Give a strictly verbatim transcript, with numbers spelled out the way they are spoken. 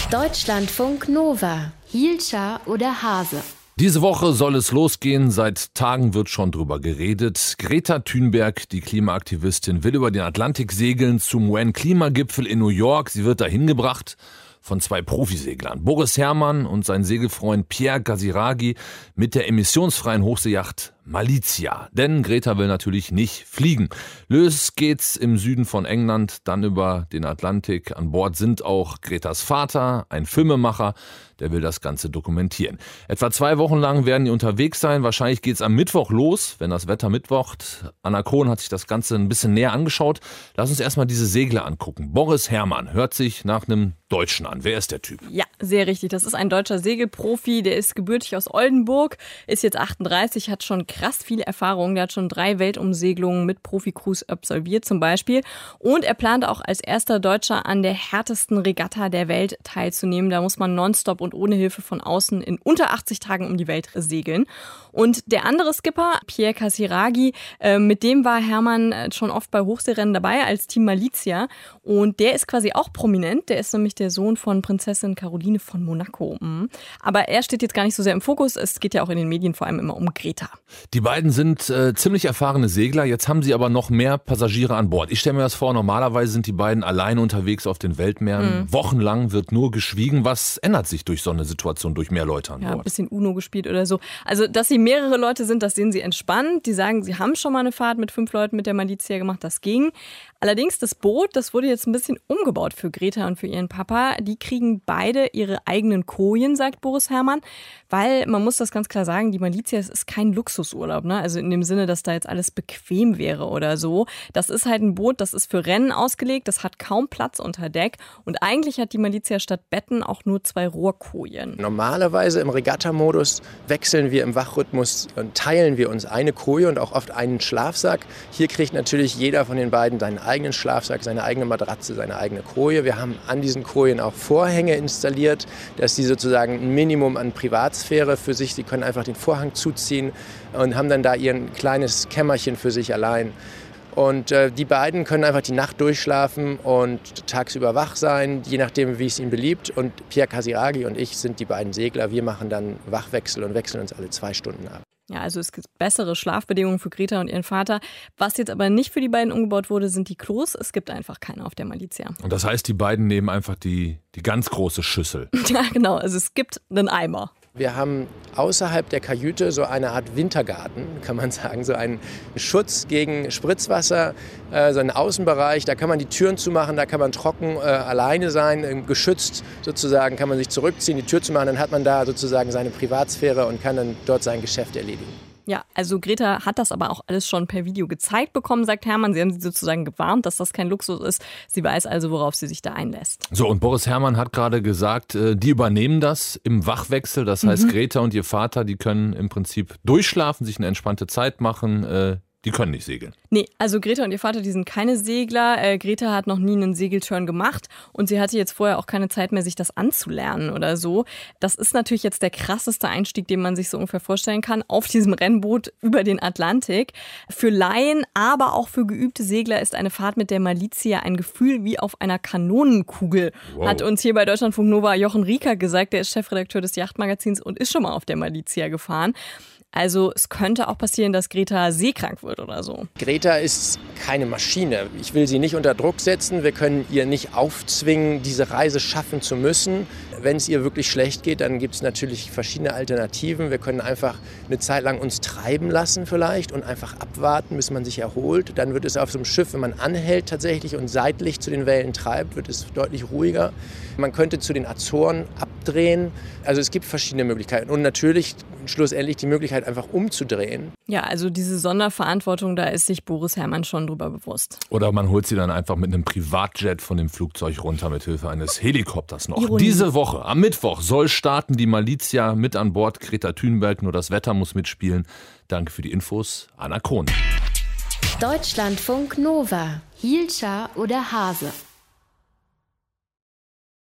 Deutschlandfunk Nova. Hielscher oder Hase? Diese Woche soll es losgehen. Seit Tagen wird schon drüber geredet. Greta Thunberg, die Klimaaktivistin, will über den Atlantik segeln zum U N-Klimagipfel in New York. Sie wird dahin gebracht von zwei Profiseglern. Boris Herrmann und sein Segelfreund Pierre Casiraghi mit der emissionsfreien Hochseeyacht Malizia. Denn Greta will natürlich nicht fliegen. Los geht's im Süden von England, dann über den Atlantik. An Bord sind auch Gretas Vater, ein Filmemacher, der will das Ganze dokumentieren. Etwa zwei Wochen lang werden die unterwegs sein. Wahrscheinlich geht's am Mittwoch los, wenn das Wetter mitwocht. Anna Kohn hat sich das Ganze ein bisschen näher angeschaut. Lass uns erstmal diese Segler angucken. Boris Herrmann hört sich nach einem Deutschen an. Wer ist der Typ? Ja, sehr richtig. Das ist ein deutscher Segelprofi. Der ist gebürtig aus Oldenburg, ist jetzt achtunddreißig, hat schon krass viele Erfahrungen. Der hat schon drei Weltumsegelungen mit Profi-Crews absolviert zum Beispiel. Und er plant auch als erster Deutscher an der härtesten Regatta der Welt teilzunehmen. Da muss man nonstop und ohne Hilfe von außen in unter achtzig Tagen um die Welt segeln. Und der andere Skipper, Pierre Casiraghi, äh, mit dem war Herrmann schon oft bei Hochseerennen dabei als Team Malizia. Und der ist quasi auch prominent. Der ist nämlich der Sohn von Prinzessin Caroline von Monaco. Aber er steht jetzt gar nicht so sehr im Fokus. Es geht ja auch in den Medien vor allem immer um Greta. Die beiden sind äh, ziemlich erfahrene Segler. Jetzt haben sie aber noch mehr Passagiere an Bord. Ich stelle mir das vor, normalerweise sind die beiden alleine unterwegs auf den Weltmeeren. Mhm. Wochenlang wird nur geschwiegen. Was ändert sich durch so eine Situation, durch mehr Leute an ja, Bord? Ein bisschen Uno gespielt oder so. Also, dass sie mehrere Leute sind, das sehen sie entspannt. Die sagen, sie haben schon mal eine Fahrt mit fünf Leuten mit der Malizia gemacht. Das ging. Allerdings das Boot, das wurde jetzt ein bisschen umgebaut für Greta und für ihren Papa. Die kriegen beide ihre eigenen Kojen, sagt Boris Herrmann. Weil, man muss das ganz klar sagen, die Malizia, es ist kein Luxusurlaub, ne? Also in dem Sinne, dass da jetzt alles bequem wäre oder so. Das ist halt ein Boot, das ist für Rennen ausgelegt, das hat kaum Platz unter Deck. Und eigentlich hat die Malizia statt Betten auch nur zwei Rohrkojen. Normalerweise im Regattamodus wechseln wir im Wachrhythmus und teilen wir uns eine Koje und auch oft einen Schlafsack. Hier kriegt natürlich jeder von den beiden seinen eigenen Schlafsack, seine eigene Matratze, seine eigene Koje. Wir haben an diesen Kojen auch Vorhänge installiert, dass sie sozusagen ein Minimum an Privatsphäre für sich, sie können einfach den Vorhang zuziehen und haben dann da ihr kleines Kämmerchen für sich allein. Und äh, die beiden können einfach die Nacht durchschlafen und tagsüber wach sein, je nachdem, wie es ihnen beliebt. Und Pierre Casiraghi und ich sind die beiden Segler. Wir machen dann Wachwechsel und wechseln uns alle zwei Stunden ab. Ja, also es gibt bessere Schlafbedingungen für Greta und ihren Vater. Was jetzt aber nicht für die beiden umgebaut wurde, sind die Klos. Es gibt einfach keine auf der Malizia. Und das heißt, die beiden nehmen einfach die, die ganz große Schüssel. Ja, genau. Also es gibt einen Eimer. Wir haben außerhalb der Kajüte so eine Art Wintergarten, kann man sagen, so einen Schutz gegen Spritzwasser, äh, so einen Außenbereich, da kann man die Türen zumachen, da kann man trocken äh, alleine sein, äh, geschützt sozusagen, kann man sich zurückziehen, die Tür zumachen, dann hat man da sozusagen seine Privatsphäre und kann dann dort sein Geschäft erledigen. Ja, also Greta hat das aber auch alles schon per Video gezeigt bekommen, sagt Herrmann. Sie haben sie sozusagen gewarnt, dass das kein Luxus ist. Sie weiß also, worauf sie sich da einlässt. So, und Boris Herrmann hat gerade gesagt, die übernehmen das im Wachwechsel. Das heißt, mhm. Greta und ihr Vater, die können im Prinzip durchschlafen, sich eine entspannte Zeit machen. Die können nicht segeln. Nee, also Greta und ihr Vater, die sind keine Segler. Äh, Greta hat noch nie einen Segelturn gemacht und sie hatte jetzt vorher auch keine Zeit mehr, sich das anzulernen oder so. Das ist natürlich jetzt der krasseste Einstieg, den man sich so ungefähr vorstellen kann, auf diesem Rennboot über den Atlantik. Für Laien, aber auch für geübte Segler ist eine Fahrt mit der Malizia ein Gefühl wie auf einer Kanonenkugel. Wow. Hat uns hier bei Deutschlandfunk Nova Jochen Rieker gesagt, der ist Chefredakteur des Yachtmagazins und ist schon mal auf der Malizia gefahren. Also es könnte auch passieren, dass Greta seekrank wird oder so. Greta ist keine Maschine. Ich will sie nicht unter Druck setzen. Wir können ihr nicht aufzwingen, diese Reise schaffen zu müssen. Wenn es ihr wirklich schlecht geht, dann gibt es natürlich verschiedene Alternativen. Wir können einfach eine Zeit lang uns treiben lassen vielleicht und einfach abwarten, bis man sich erholt. Dann wird es auf so einem Schiff, wenn man anhält tatsächlich und seitlich zu den Wellen treibt, wird es deutlich ruhiger. Man könnte zu den Azoren abdrehen. Also es gibt verschiedene Möglichkeiten. Und natürlich schlussendlich die Möglichkeit, einfach umzudrehen. Ja, also diese Sonderverantwortung, da ist sich Boris Herrmann schon drüber bewusst. Oder man holt sie dann einfach mit einem Privatjet von dem Flugzeug runter, mit Hilfe eines Helikopters noch. Ironie. Diese Woche, am Mittwoch, soll starten die Malizia mit an Bord. Greta Thunberg, nur das Wetter muss mitspielen. Danke für die Infos, Anna Kohn. Deutschlandfunk Nova. Hielscher oder Hase?